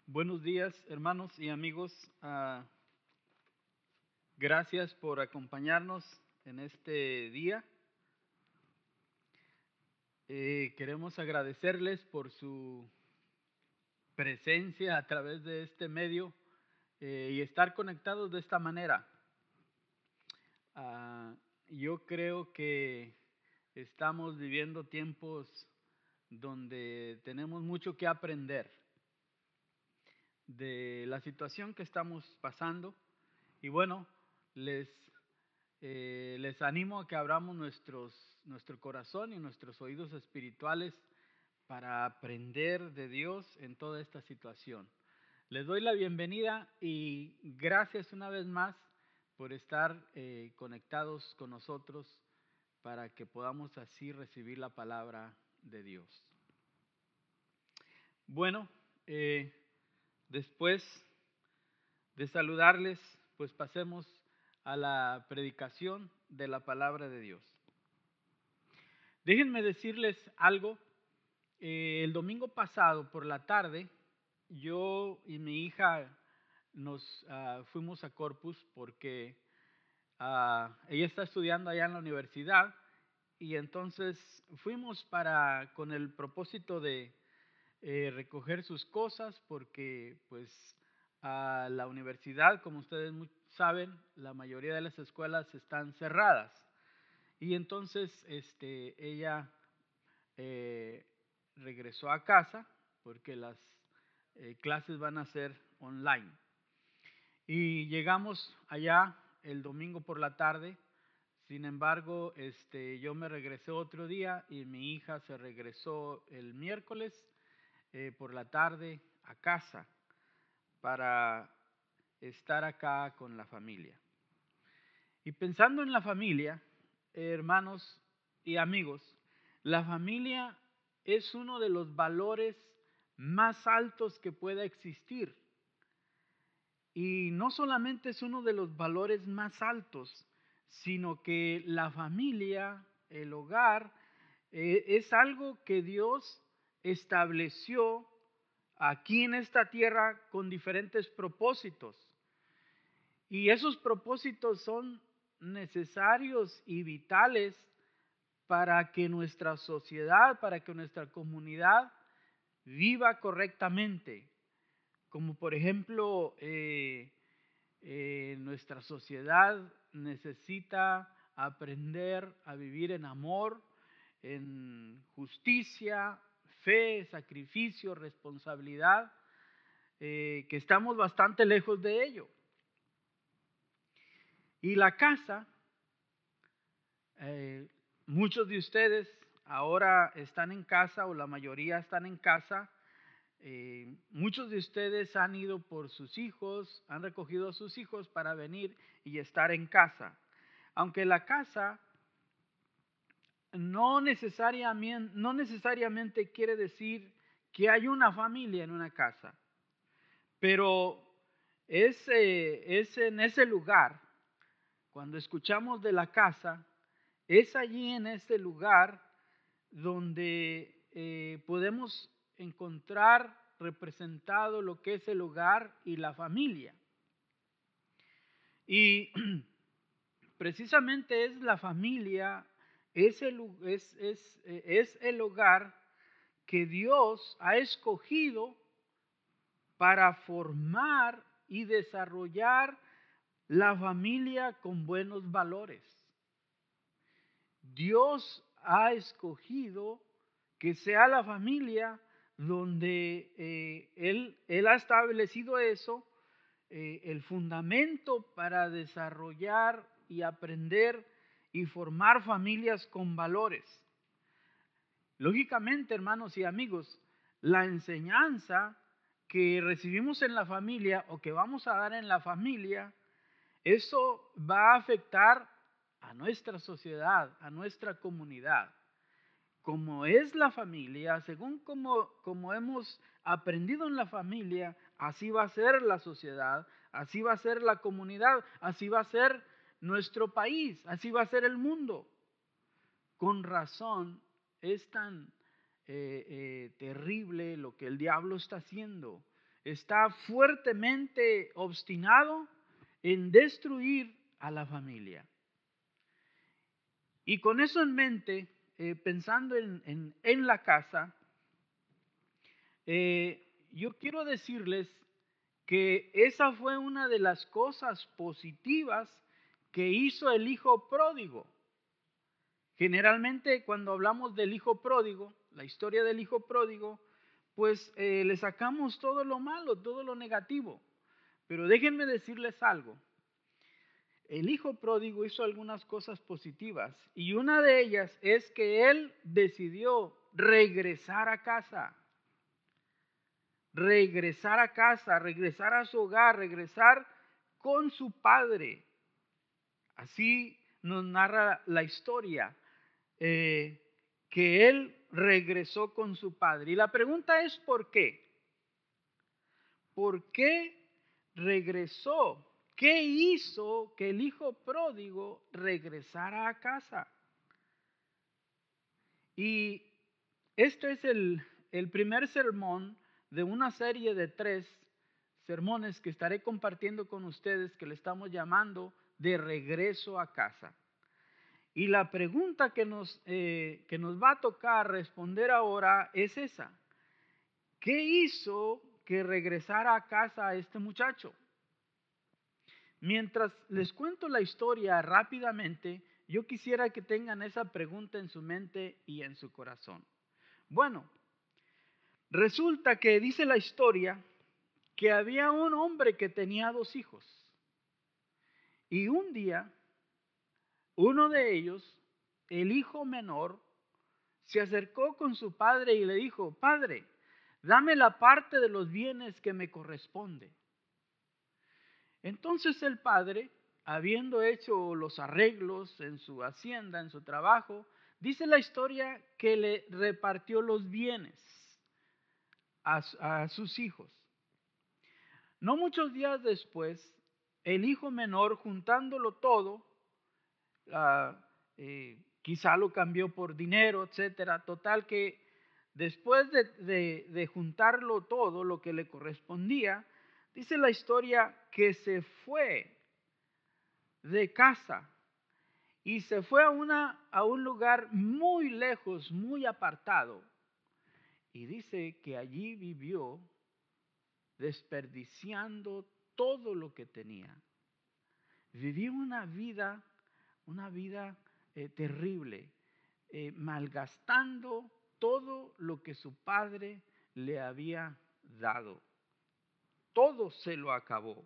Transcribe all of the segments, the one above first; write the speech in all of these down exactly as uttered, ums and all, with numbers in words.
Buenos días, hermanos y amigos. Ah, gracias por acompañarnos en este día. Eh, queremos agradecerles por su presencia a través de este medio eh, y estar conectados de esta manera. Ah, yo creo que estamos viviendo tiempos donde tenemos mucho que aprender de la situación que estamos pasando. Y bueno, les, eh, les animo a que abramos nuestros, nuestro corazón y nuestros oídos espirituales para aprender de Dios en toda esta situación. Les doy la bienvenida y gracias una vez más por estar eh, conectados con nosotros para que podamos así recibir la palabra de Dios. Bueno, eh, después de saludarles, pues pasemos a la predicación de la palabra de Dios. Déjenme decirles algo. Eh, el domingo pasado por la tarde, yo y mi hija nos uh, fuimos a Corpus porque uh, ella está estudiando allá en la universidad y entonces fuimos para con el propósito de eh, recoger sus cosas porque pues a la universidad, como ustedes saben, la mayoría de las escuelas están cerradas y entonces este, ella eh, regresó a casa porque las eh, clases van a ser online. Y llegamos allá el domingo por la tarde. Sin embargo, este, yo me regresé otro día y mi hija se regresó el miércoles eh, por la tarde a casa para estar acá con la familia. Y pensando en la familia, eh, hermanos y amigos, la familia es uno de los valores más altos que pueda existir. Y no solamente es uno de los valores más altos, sino que la familia, el hogar, eh, es algo que Dios estableció aquí en esta tierra con diferentes propósitos. Y esos propósitos son necesarios y vitales para que nuestra sociedad, para que nuestra comunidad viva correctamente. Como por ejemplo, eh, eh, nuestra sociedad necesita aprender a vivir en amor, en justicia, fe, sacrificio, responsabilidad, eh, que estamos bastante lejos de ello. Y la casa, eh, muchos de ustedes ahora están en casa o la mayoría están en casa. Eh, muchos de ustedes han ido por sus hijos, han recogido a sus hijos para venir y estar en casa. Aunque la casa no necesariamente, no necesariamente quiere decir que hay una familia en una casa, pero es, eh, es en ese lugar, cuando escuchamos de la casa, es allí en ese lugar donde eh, podemos encontrar representado lo que es el hogar y la familia. Y precisamente es la familia, es el, es, es, es el hogar que Dios ha escogido para formar y desarrollar la familia con buenos valores. Dios ha escogido que sea la familia donde eh, él, él ha establecido eso, eh, el fundamento para desarrollar y aprender y formar familias con valores. Lógicamente, hermanos y amigos, la enseñanza que recibimos en la familia o que vamos a dar en la familia, eso va a afectar a nuestra sociedad, a nuestra comunidad. Como es la familia, según como, como hemos aprendido en la familia, así va a ser la sociedad, así va a ser la comunidad, así va a ser nuestro país, así va a ser el mundo. Con razón es tan eh, eh, terrible lo que el diablo está haciendo. está fuertemente obstinado en destruir a la familia. Y con eso en mente, eh, pensando en, en, en la casa, eh, yo quiero decirles que esa fue una de las cosas positivas que hizo el hijo pródigo. Generalmente cuando hablamos del hijo pródigo, la historia del hijo pródigo, pues eh, le sacamos todo lo malo, todo lo negativo. Pero déjenme decirles algo. El hijo pródigo hizo algunas cosas positivas y una de ellas es que él decidió regresar a casa. Regresar a casa, regresar a su hogar, regresar con su padre. Así nos narra la historia, eh, que él regresó con su padre. Y la pregunta es ¿por qué? ¿Por qué regresó? ¿Qué hizo que el hijo pródigo regresara a casa? Y este es el, el primer sermón de una serie de tres sermones que estaré compartiendo con ustedes, que le estamos llamando de regreso a casa. Y la pregunta que nos, eh, que nos va a tocar responder ahora es esa. ¿Qué hizo que regresara a casa a este muchacho? Mientras les cuento la historia rápidamente, yo quisiera que tengan esa pregunta en su mente y en su corazón. Bueno, resulta que dice la historia que había un hombre que tenía dos hijos. Y un día, uno de ellos, el hijo menor, se acercó con su padre y le dijo: Padre, dame la parte de los bienes que me corresponde. Entonces el padre, habiendo hecho los arreglos en su hacienda, en su trabajo, dice la historia que le repartió los bienes a, a sus hijos. No muchos días después, el hijo menor, juntándolo todo, uh, eh, quizá lo cambió por dinero, etcétera. Total que después de, de, de juntarlo todo, lo que le correspondía, dice la historia que se fue de casa y se fue a, una, a un lugar muy lejos, muy apartado. Y dice que allí vivió desperdiciando todo lo que tenía. Vivió una vida, una vida eh, terrible, eh, malgastando todo lo que su padre le había dado. Todo se lo acabó.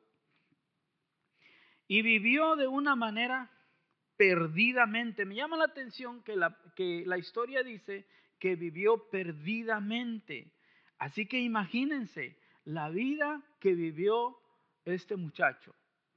Y vivió de una manera perdidamente. Me llama la atención que la, que la historia dice que vivió perdidamente. Así que imagínense la vida que vivió este muchacho.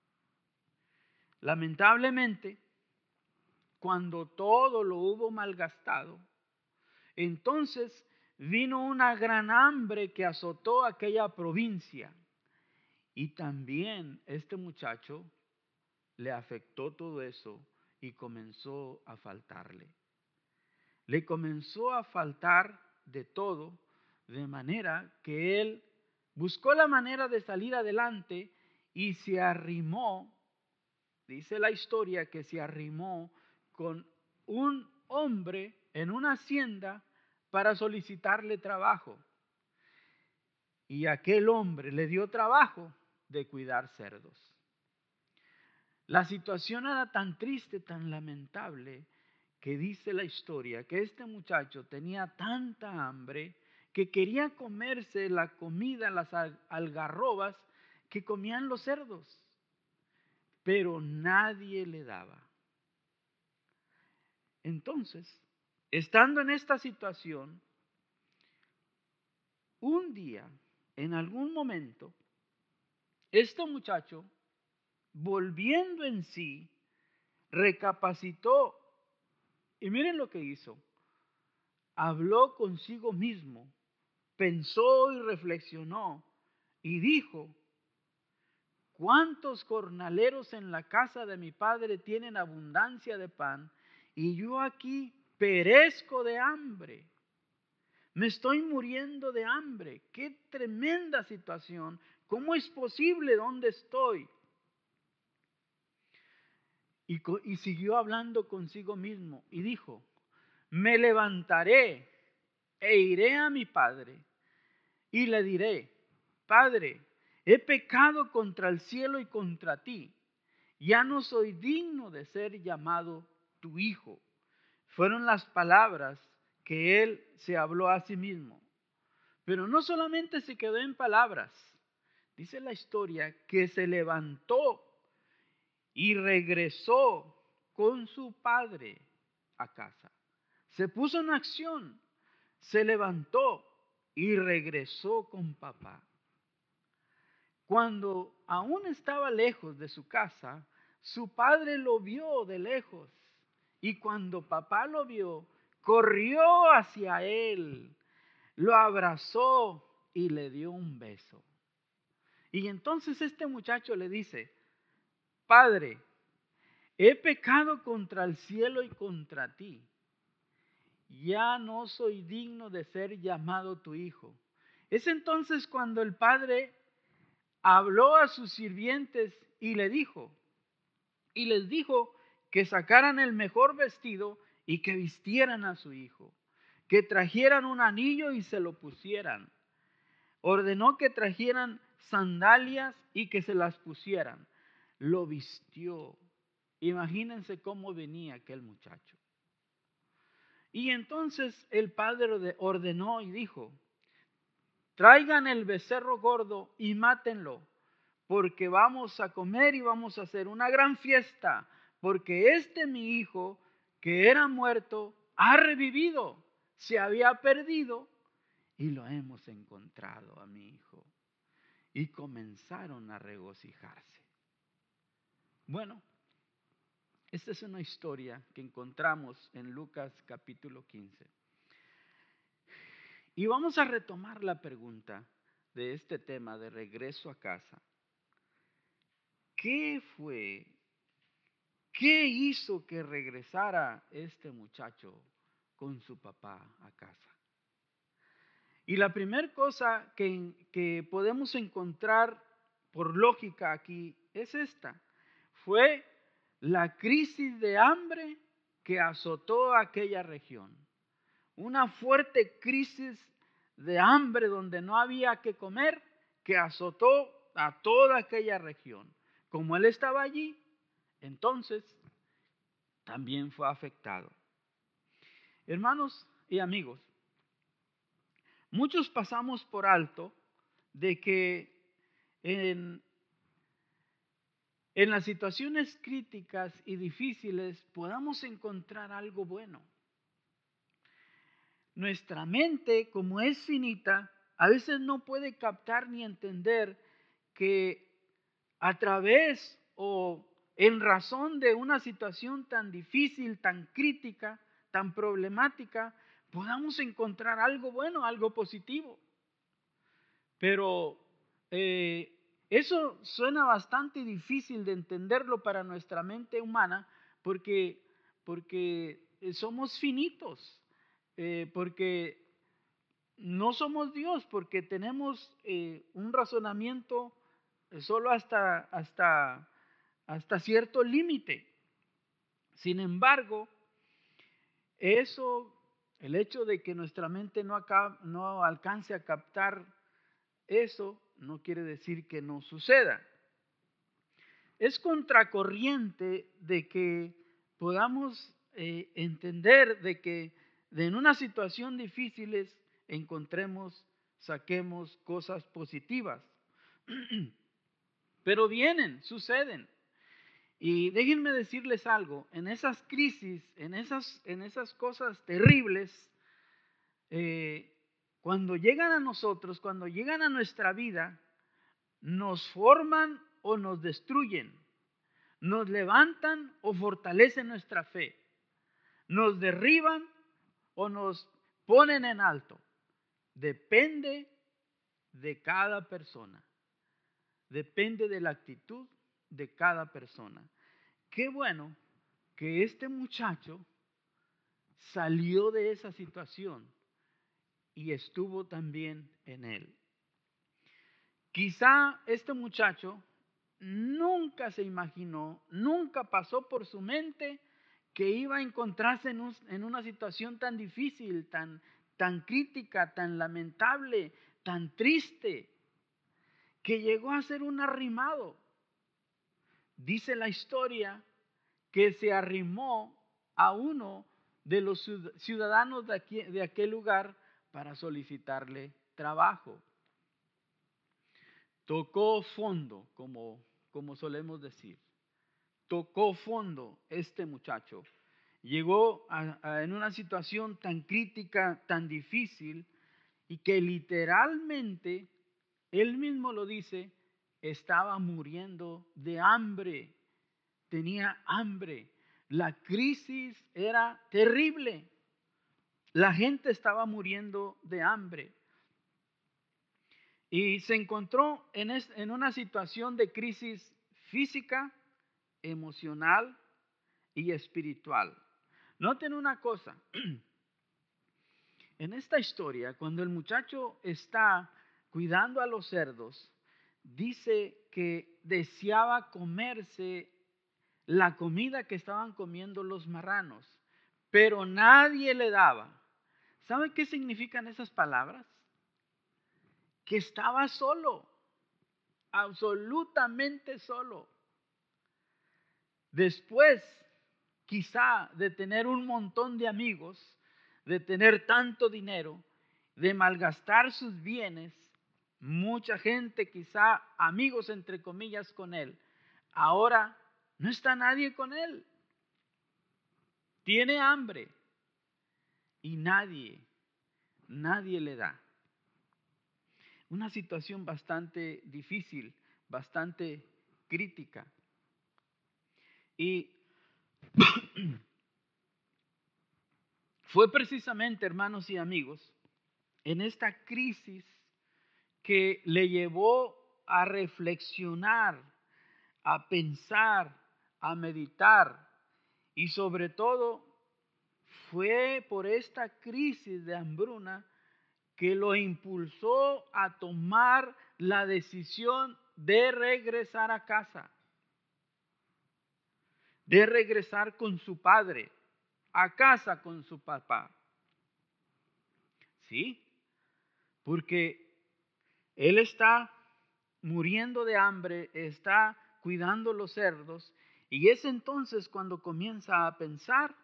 Lamentablemente, cuando todo lo hubo malgastado, entonces vino una gran hambre que azotó aquella provincia. Y también este muchacho le afectó todo eso y comenzó a faltarle. Le comenzó a faltar de todo, de manera que él buscó la manera de salir adelante y se arrimó, dice la historia que se arrimó con un hombre en una hacienda para solicitarle trabajo. Y aquel hombre le dio trabajo de cuidar cerdos. La situación era tan triste, tan lamentable, que dice la historia que este muchacho tenía tanta hambre que quería comerse la comida, las algarrobas que comían los cerdos, pero nadie le daba. Entonces, estando en esta situación, un día, en algún momento, este muchacho, volviendo en sí, recapacitó y miren lo que hizo. Habló consigo mismo, pensó y reflexionó y dijo: ¿cuántos jornaleros en la casa de mi padre tienen abundancia de pan y yo aquí perezco de hambre? Me estoy muriendo de hambre. Qué tremenda situación. ¿Cómo es posible? ¿Dónde estoy? Y, y siguió hablando consigo mismo y dijo, me levantaré e iré a mi padre y le diré, Padre, he pecado contra el cielo y contra ti. Ya no soy digno de ser llamado tu hijo. Fueron las palabras que él se habló a sí mismo. Pero no solamente se quedó en palabras. Dice la historia que se levantó y regresó con su padre a casa. Se puso en acción, se levantó y regresó con papá. Cuando aún estaba lejos de su casa, su padre lo vio de lejos. Y cuando papá lo vio, corrió hacia él, lo abrazó y le dio un beso. Y entonces este muchacho le dice, Padre, he pecado contra el cielo y contra ti. Ya no soy digno de ser llamado tu hijo. Es entonces cuando el padre habló a sus sirvientes y le dijo, y les dijo que sacaran el mejor vestido y que vistieran a su hijo, que trajeran un anillo y se lo pusieran. Ordenó que trajeran sandalias y que se las pusieran. Lo vistió. Imagínense cómo venía aquel muchacho. Y entonces el padre ordenó y dijo, traigan el becerro gordo y mátenlo, porque vamos a comer y vamos a hacer una gran fiesta, porque este mi hijo, que era muerto, ha revivido, se había perdido y lo hemos encontrado a mi hijo. Y comenzaron a regocijarse. Bueno, esta es una historia que encontramos en Lucas capítulo quince. Y vamos a retomar la pregunta de este tema de regreso a casa. ¿Qué fue? ¿Qué hizo que regresara este muchacho con su papá a casa? Y la primera cosa que, que podemos encontrar por lógica aquí es esta. Fue la crisis de hambre que azotó aquella región. Una fuerte crisis de hambre donde no había que comer que azotó a toda aquella región. Como él estaba allí, entonces también fue afectado. Hermanos y amigos, muchos pasamos por alto de que en, en las situaciones críticas y difíciles podamos encontrar algo bueno. Nuestra mente, como es finita, a veces no puede captar ni entender que a través o en razón de una situación tan difícil, tan crítica, tan problemática, podamos encontrar algo bueno, algo positivo. Pero eh, eso suena bastante difícil de entenderlo para nuestra mente humana porque, porque somos finitos, eh, porque no somos Dios, porque tenemos eh, un razonamiento solo hasta, hasta, hasta cierto límite. Sin embargo, eso, el hecho de que nuestra mente no, acá, no alcance a captar eso, no quiere decir que no suceda. Es contracorriente de que podamos eh, entender de que de en una situación difícil encontremos, saquemos cosas positivas. Pero vienen, suceden. Y déjenme decirles algo, en esas crisis, en esas, en esas cosas terribles, eh, cuando llegan a nosotros, cuando llegan a nuestra vida, nos forman o nos destruyen, nos levantan o fortalecen nuestra fe, nos derriban o nos ponen en alto. Depende de cada persona, depende de la actitud de cada persona. Qué bueno que este muchacho salió de esa situación y estuvo también en él. Quizá este muchacho nunca se imaginó, nunca pasó por su mente que iba a encontrarse en, un, en una situación tan difícil, tan, tan crítica, tan lamentable, tan triste, que llegó a ser un arrimado. Dice la historia que se arrimó a uno de los ciudadanos de, aquí, de aquel lugar para solicitarle trabajo. Tocó fondo, como, como solemos decir. Tocó fondo este muchacho. Llegó a, a, en una situación tan crítica, tan difícil, y que literalmente, él mismo lo dice, estaba muriendo de hambre. Tenía hambre. La crisis era terrible. La gente estaba muriendo de hambre. Y se encontró en, es, en una situación de crisis física, emocional y espiritual. Noten una cosa. En esta historia, cuando el muchacho está cuidando a los cerdos, dice que deseaba comerse la comida que estaban comiendo los marranos, pero nadie le daba. ¿Saben qué significan esas palabras? Que estaba solo, absolutamente solo. Después, quizá, de tener un montón de amigos, de tener tanto dinero, de malgastar sus bienes, mucha gente, quizá amigos entre comillas con él, ahora no está nadie con él. Tiene hambre y nadie, nadie le da. Una situación bastante difícil, bastante crítica. Y fue precisamente, hermanos y amigos, en esta crisis que le llevó a reflexionar, a pensar, a meditar, y sobre todo fue por esta crisis de hambruna que lo impulsó a tomar la decisión de regresar a casa, de regresar con su padre, a casa con su papá. ¿Sí? Porque él está muriendo de hambre, está cuidando los cerdos, y es entonces cuando comienza a pensar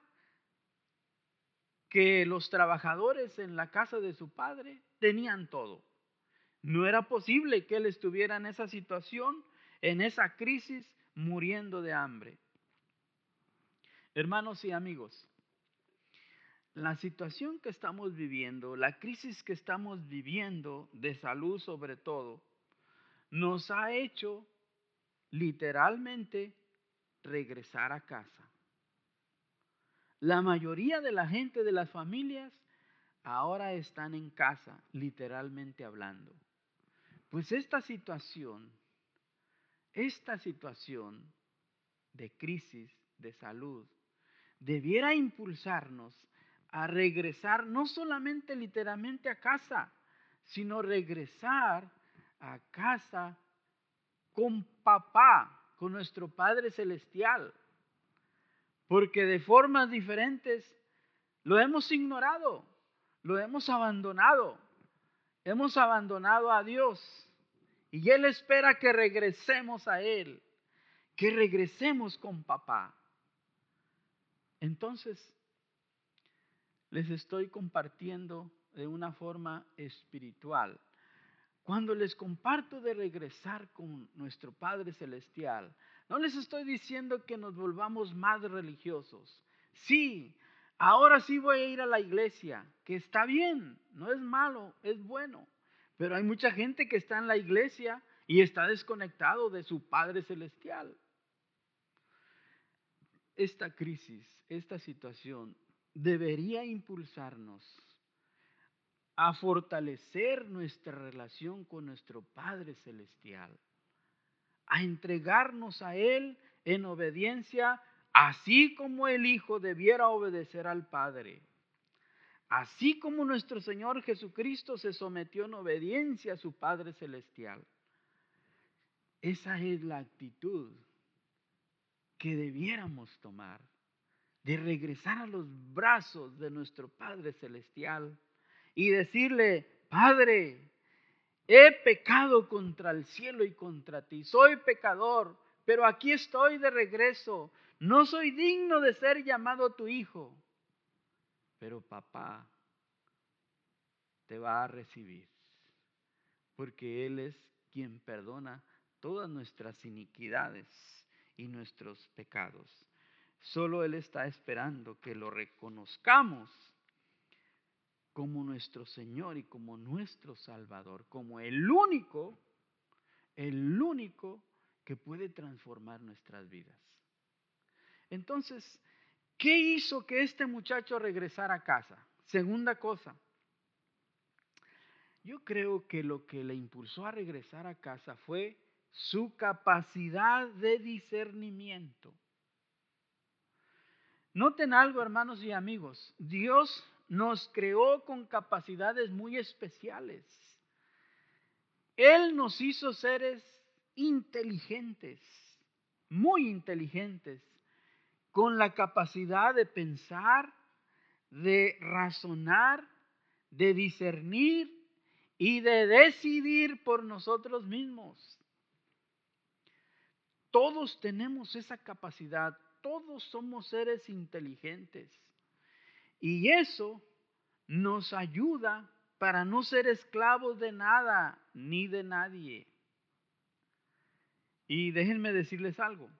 que los trabajadores en la casa de su padre tenían todo. No era posible que él estuviera en esa situación, en esa crisis, muriendo de hambre. Hermanos y amigos, la situación que estamos viviendo, la crisis que estamos viviendo, de salud sobre todo, nos ha hecho literalmente regresar a casa. La mayoría de la gente de las familias ahora están en casa, literalmente hablando. Pues esta situación, esta situación de crisis de salud, debiera impulsarnos a regresar no solamente literalmente a casa, sino regresar a casa con papá, con nuestro Padre Celestial. Porque de formas diferentes lo hemos ignorado, lo hemos abandonado, hemos abandonado a Dios. Y Él espera que regresemos a Él, que regresemos con papá. Entonces, les estoy compartiendo de una forma espiritual. Cuando les comparto de regresar con nuestro Padre Celestial, no les estoy diciendo que nos volvamos más religiosos. Sí, ahora sí voy a ir a la iglesia, que está bien, no es malo, es bueno. Pero hay mucha gente que está en la iglesia y está desconectado de su Padre Celestial. Esta crisis, esta situación debería impulsarnos a fortalecer nuestra relación con nuestro Padre Celestial, a entregarnos a Él en obediencia, así como el Hijo debiera obedecer al Padre. así como nuestro Señor Jesucristo se sometió en obediencia a su Padre Celestial. Esa es la actitud que debiéramos tomar, de regresar a los brazos de nuestro Padre Celestial y decirle: Padre, he pecado contra el cielo y contra ti, soy pecador, pero aquí estoy de regreso, no soy digno de ser llamado tu hijo, pero papá te va a recibir, porque Él es quien perdona todas nuestras iniquidades y nuestros pecados. Solo Él está esperando que lo reconozcamos como nuestro Señor y como nuestro Salvador, como el único, el único que puede transformar nuestras vidas. Entonces, ¿qué hizo que este muchacho regresara a casa? Segunda cosa, yo creo que lo que le impulsó a regresar a casa fue su capacidad de discernimiento. Noten algo, hermanos y amigos, Dios nos creó con capacidades muy especiales. Él nos hizo seres inteligentes, muy inteligentes, con la capacidad de pensar, de razonar, de discernir y de decidir por nosotros mismos. Todos tenemos esa capacidad, todos somos seres inteligentes. Y eso nos ayuda para no ser esclavos de nada ni de nadie. Y déjenme decirles algo.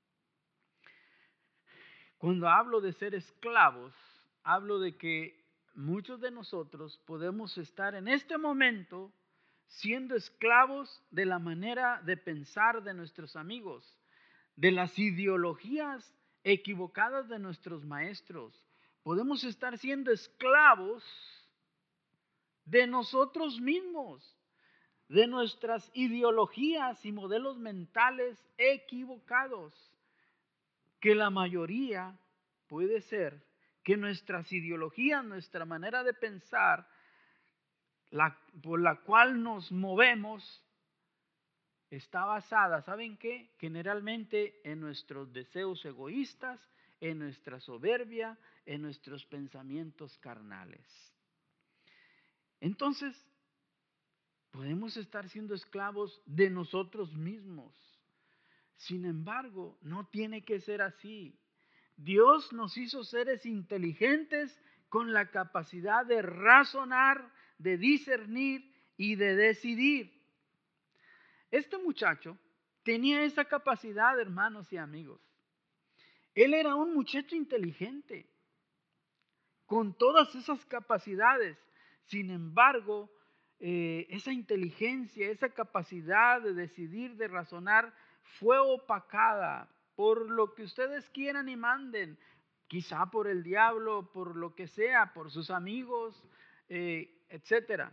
Cuando hablo de ser esclavos, hablo de que muchos de nosotros podemos estar en este momento siendo esclavos de la manera de pensar de nuestros amigos, de las ideologías equivocadas de nuestros maestros. Podemos estar siendo esclavos de nosotros mismos, de nuestras ideologías y modelos mentales equivocados, que la mayoría puede ser que nuestras ideologías, nuestra manera de pensar, la, por la cual nos movemos, está basada, ¿saben qué? Generalmente en nuestros deseos egoístas, en nuestra soberbia, en nuestros pensamientos carnales. Entonces, podemos estar siendo esclavos de nosotros mismos. Sin embargo, no tiene que ser así. Dios nos hizo seres inteligentes con la capacidad de razonar, de discernir y de decidir. Este muchacho tenía esa capacidad, hermanos y amigos. Él era un muchacho inteligente, con todas esas capacidades. Sin embargo, eh, esa inteligencia, esa capacidad de decidir, de razonar, fue opacada por lo que ustedes quieran y manden, quizá por el diablo, por lo que sea, por sus amigos, eh, etcétera.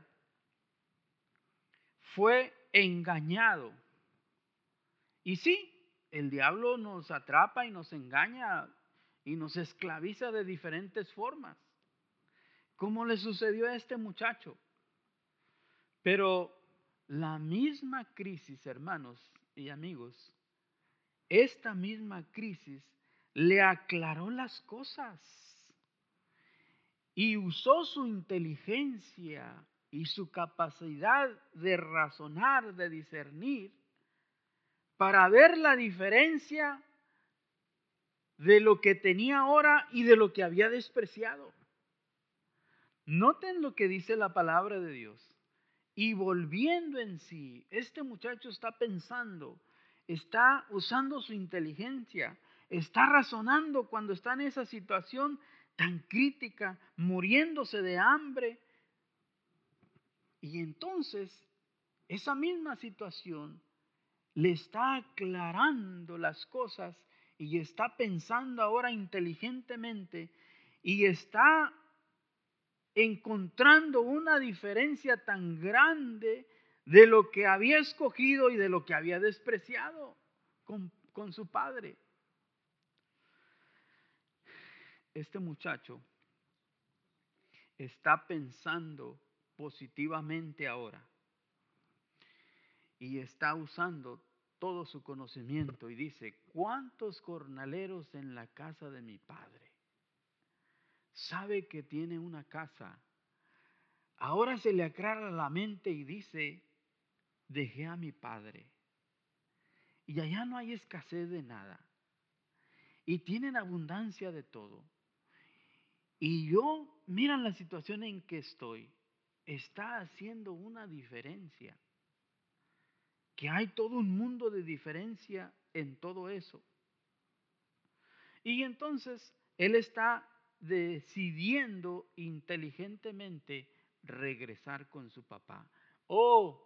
Fue engañado. Y sí, el diablo nos atrapa y nos engaña y nos esclaviza de diferentes formas, como le sucedió a este muchacho. Pero la misma crisis, hermanos y amigos, esta misma crisis le aclaró las cosas y usó su inteligencia y su capacidad de razonar, de discernir, para ver la diferencia de lo que tenía ahora y de lo que había despreciado. Noten lo que dice la palabra de Dios. Y volviendo en sí, este muchacho está pensando, está usando su inteligencia, está razonando cuando está en esa situación tan crítica, muriéndose de hambre. Y entonces, esa misma situación le está aclarando las cosas y está pensando ahora inteligentemente y está encontrando una diferencia tan grande de lo que había escogido y de lo que había despreciado con, con su padre. Este muchacho está pensando positivamente ahora y está usando todo su conocimiento y dice, ¿cuántos jornaleros en la casa de mi padre? Sabe que tiene una casa. Ahora se le aclara la mente y dice, dejé a mi padre y allá no hay escasez de nada y tienen abundancia de todo. Y yo, miran la situación en que estoy, está haciendo una diferencia, que hay todo un mundo de diferencia en todo eso. Y entonces él está decidiendo inteligentemente regresar con su papá. Oh,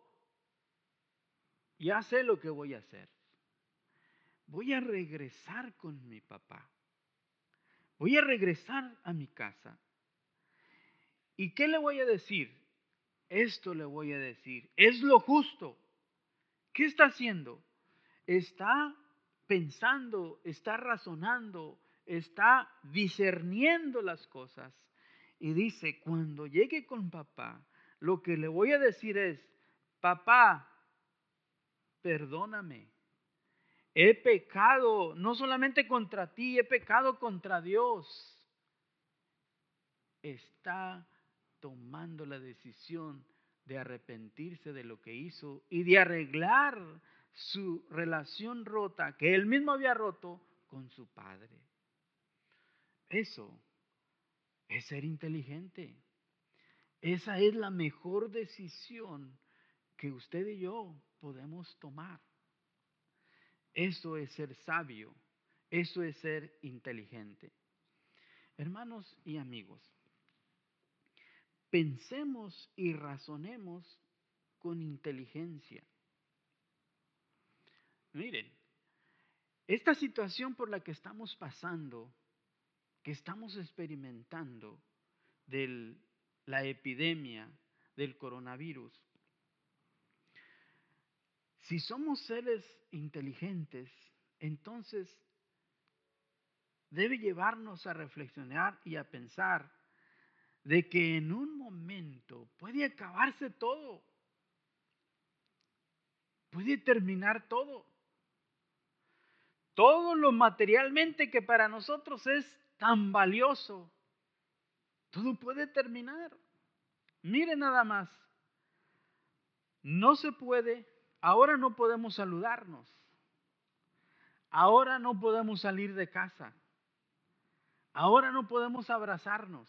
ya sé lo que voy a hacer. Voy a regresar con mi papá. Voy a regresar a mi casa. ¿Y qué le voy a decir? Esto le voy a decir. Es lo justo. ¿Qué está haciendo? Está pensando, está razonando, está discerniendo las cosas. Y dice, cuando llegue con papá, lo que le voy a decir es, papá, perdóname. He pecado, no solamente contra ti, he pecado contra Dios. Está tomando la decisión de arrepentirse de lo que hizo y de arreglar su relación rota que él mismo había roto con su padre. Eso es ser inteligente. Esa es la mejor decisión que usted y yo podemos tomar. Eso es ser sabio. Eso es ser inteligente. Hermanos y amigos, pensemos y razonemos con inteligencia. Miren, esta situación por la que estamos pasando, que estamos experimentando de la epidemia del coronavirus, si somos seres inteligentes, entonces debe llevarnos a reflexionar y a pensar de que en un momento puede acabarse todo, puede terminar todo. Todo lo materialmente que para nosotros es tan valioso, todo puede terminar. Mire nada más, no se puede, ahora no podemos saludarnos, ahora no podemos salir de casa, ahora no podemos abrazarnos.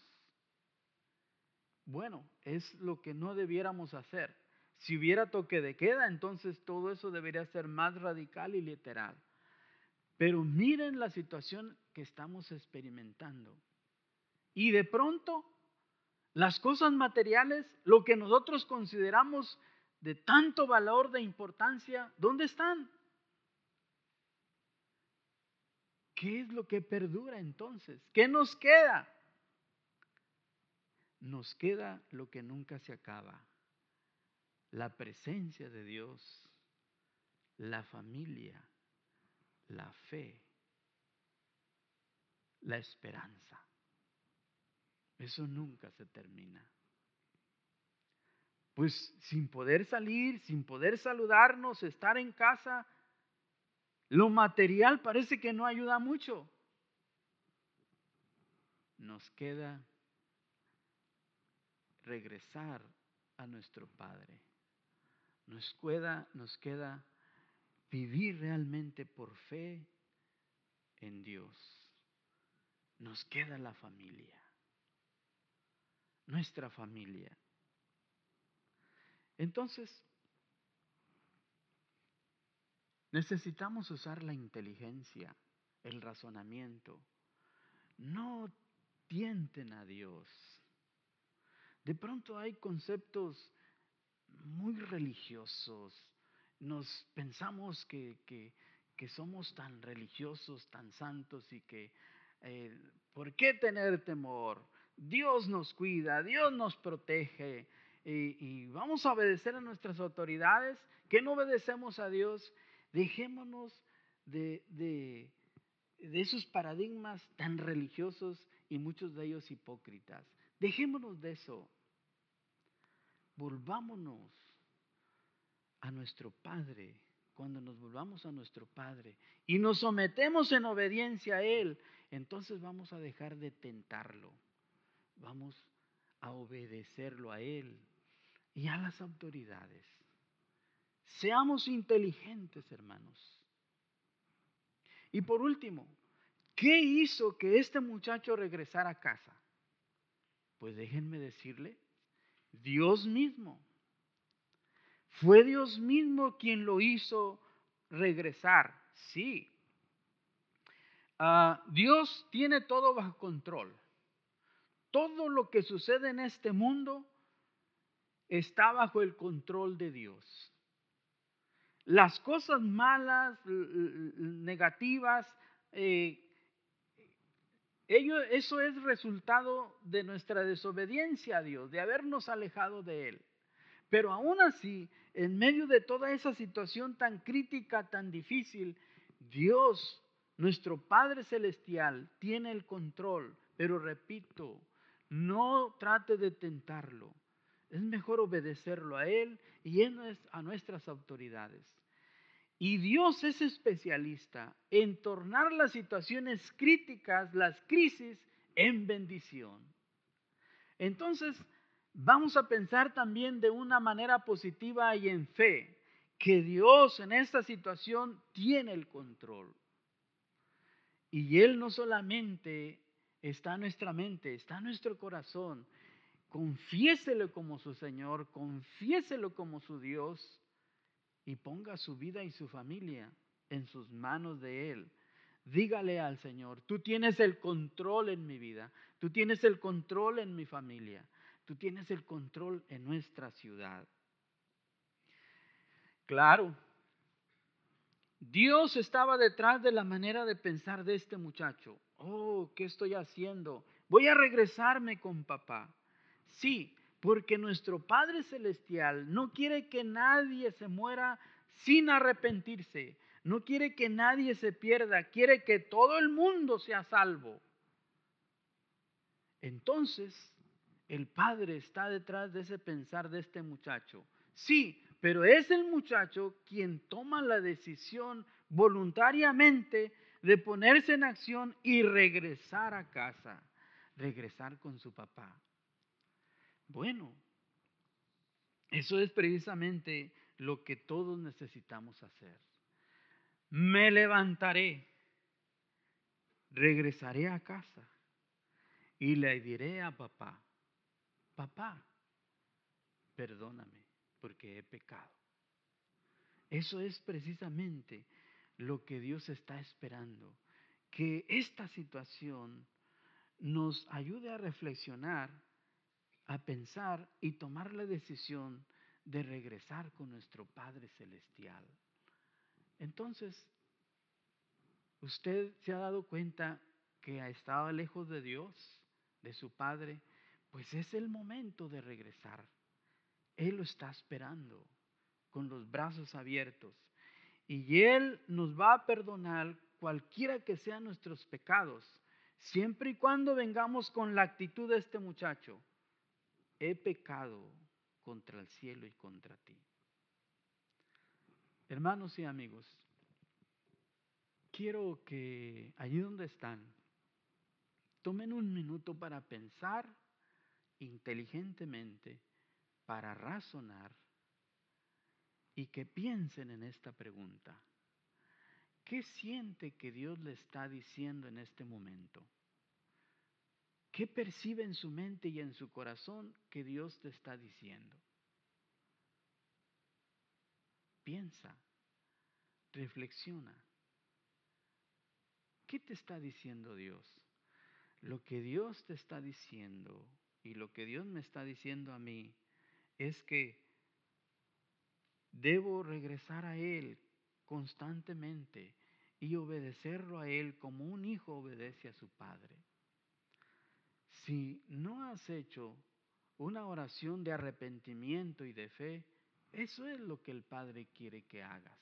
Bueno, es lo que no debiéramos hacer. Si hubiera toque de queda, entonces todo eso debería ser más radical y literal. Pero miren la situación que estamos experimentando. Y de pronto, las cosas materiales, lo que nosotros consideramos de tanto valor, de importancia, ¿dónde están? ¿Qué es lo que perdura entonces? ¿Qué nos queda? Nos queda lo que nunca se acaba. La presencia de Dios, la familia, la fe, la esperanza. Eso nunca se termina. Pues sin poder salir, sin poder saludarnos, estar en casa, lo material parece que no ayuda mucho. Nos queda regresar a nuestro Padre. Nos queda, nos queda vivir realmente por fe en Dios. Nos queda la familia, nuestra familia. Entonces, necesitamos usar la inteligencia, el razonamiento. No tienten a Dios. De pronto hay conceptos muy religiosos. Nos pensamos que, que, que somos tan religiosos, tan santos y que, eh, ¿por qué tener temor? Dios nos cuida, Dios nos protege y, y vamos a obedecer a nuestras autoridades. ¿Qué no obedecemos a Dios? Dejémonos de, de, de esos paradigmas tan religiosos y muchos de ellos hipócritas. Dejémonos de eso. Volvámonos a nuestro Padre. Cuando nos volvamos a nuestro Padre y nos sometemos en obediencia a Él, entonces vamos a dejar de tentarlo. Vamos a obedecerlo a Él y a las autoridades. Seamos inteligentes, hermanos. Y por último, ¿qué hizo que este muchacho regresara a casa? Pues déjenme decirle, Dios mismo. Fue Dios mismo quien lo hizo regresar, sí. Uh, Dios tiene todo bajo control. Todo lo que sucede en este mundo está bajo el control de Dios. Las cosas malas, negativas, eh, ello, eso es resultado de nuestra desobediencia a Dios, de habernos alejado de Él. Pero aún así, en medio de toda esa situación tan crítica, tan difícil, Dios, nuestro Padre Celestial, tiene el control. Pero repito, no trate de tentarlo. Es mejor obedecerlo a Él y a nuestras autoridades. Y Dios es especialista en tornar las situaciones críticas, las crisis, en bendición. Entonces, vamos a pensar también de una manera positiva y en fe, que Dios en esta situación tiene el control. Y Él no solamente está en nuestra mente, está en nuestro corazón. Confiéselo como su Señor, confiéselo como su Dios y ponga su vida y su familia en sus manos de Él. Dígale al Señor, tú tienes el control en mi vida, tú tienes el control en mi familia, tú tienes el control en nuestra ciudad. Claro, Dios estaba detrás de la manera de pensar de este muchacho. Oh, ¿qué estoy haciendo? Voy a regresarme con papá. Sí, porque nuestro Padre Celestial no quiere que nadie se muera sin arrepentirse. No quiere que nadie se pierda. Quiere que todo el mundo sea salvo. Entonces, el Padre está detrás de ese pensar de este muchacho. Sí, pero es el muchacho quien toma la decisión voluntariamente de ponerse en acción y regresar a casa, regresar con su papá. Bueno, eso es precisamente lo que todos necesitamos hacer. Me levantaré, regresaré a casa y le diré a papá, papá, perdóname porque he pecado. Eso es precisamente lo que Dios está esperando, que esta situación nos ayude a reflexionar, a pensar y tomar la decisión de regresar con nuestro Padre Celestial. Entonces, ¿usted se ha dado cuenta que ha estado lejos de Dios, de su Padre? Pues es el momento de regresar. Él lo está esperando con los brazos abiertos. Y Él nos va a perdonar cualquiera que sean nuestros pecados, siempre y cuando vengamos con la actitud de este muchacho. He pecado contra el cielo y contra ti. Hermanos y amigos, quiero que allí donde están, tomen un minuto para pensar inteligentemente, para razonar y que piensen en esta pregunta. ¿Qué siente que Dios le está diciendo en este momento? ¿Qué percibe en su mente y en su corazón que Dios te está diciendo? Piensa, reflexiona. ¿Qué te está diciendo Dios? Lo que Dios te está diciendo y lo que Dios me está diciendo a mí es que debo regresar a Él constantemente y obedecerlo a Él como un hijo obedece a su padre. Si no has hecho una oración de arrepentimiento y de fe, eso es lo que el Padre quiere que hagas.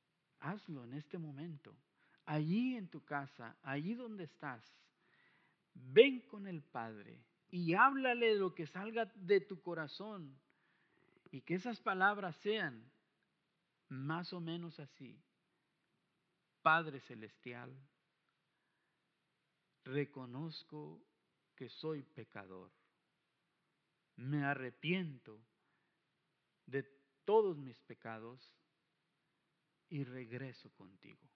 Hazlo en este momento, allí en tu casa, allí donde estás. ven con el Padre y háblale de lo que salga de tu corazón y que esas palabras sean más o menos así. Padre Celestial, reconozco que soy pecador. Me arrepiento de todos mis pecados y regreso contigo.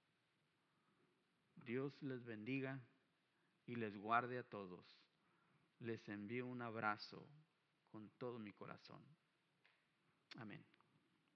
Dios les bendiga y les guarde a todos. Les envío un abrazo con todo mi corazón. Amén.